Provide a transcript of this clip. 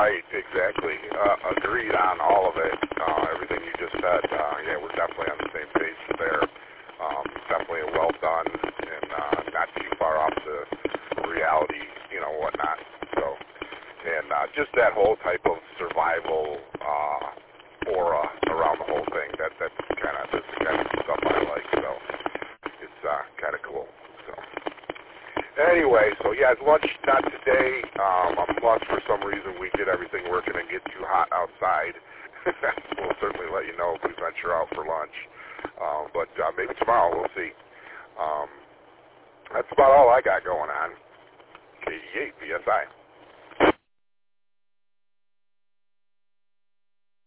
Right, exactly. Agreed on all of it. Everything you just said. Yeah, we're definitely on the same page there. Definitely well done, and not too far off the reality, whatnot. So, and just that whole type of survival aura around the whole thing. That's the kind of stuff I like. So, it's kind of cool. So. Anyway, so yeah, lunch not today. Unless for some reason we get everything working and get too hot outside. We'll certainly let you know if we venture out for lunch. But maybe tomorrow, we'll see. That's about all I got going on. KD8 BSI.